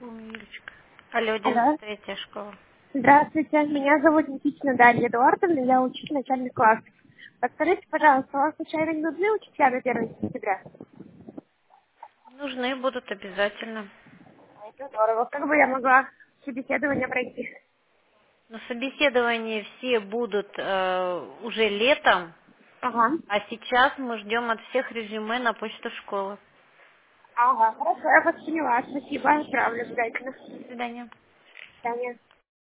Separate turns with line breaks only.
Ой, Юлечка. Алло,
Алло.
93-я школа.
Здравствуйте, меня зовут Никитина Дарья Эдуардовна, я учитель начальных классов. Подскажите, пожалуйста, у вас случайно не нужны учителя на 1 сентября?
Нужны будут обязательно.
Это здорово. Как бы я могла собеседование пройти?
Но собеседования все будут уже летом,
Ага.
а сейчас мы ждем от всех резюме на почту школы.
Ага, хорошо, я вас поняла. Спасибо, отправлю обязательно.
До свидания.
До свидания.